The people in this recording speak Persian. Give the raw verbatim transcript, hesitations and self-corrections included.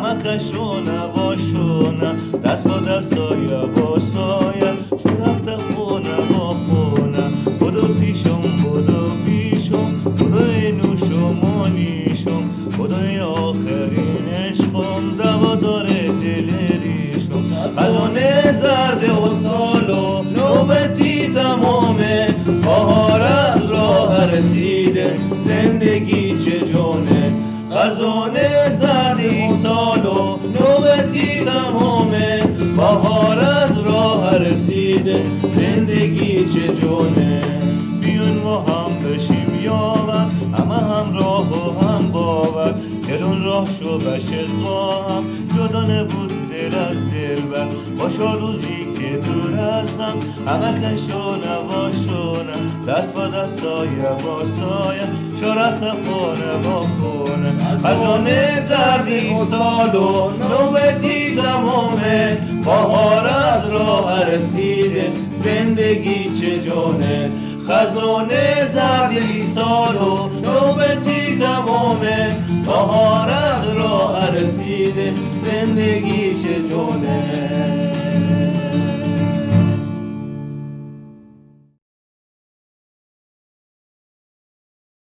همه کشونه باشونه دست با دست سایه با سایه شو رفته خونه با خونه بدو پیشم بدو پیشم بدو اینوشم منیشم بدو آخرین عشقم دوا داره دل ریشم خزانه زرد و سالو نوبتی تمامه بهار از راه رسیده زندگی چه جونه خزانه زردی سالو نوبتی تمامه بهار از راه رسیده زندگی چه جونه بیون ما هم بشیم یاور همه هم راه و هم باور دلون راه شو بشه با هم جدا نبود دل از دل بر باشا روزی که دور ازم همه کشونه باشونه دست با دست سایه با سایه شرف خونه با خونه خزانه زردی سالو نوبتی تمامه بهار از راه رسیده زندگی چه جونه خزانه زردی سالو نوبتی تمامه بهار از راه رسیده زندگی چه جونه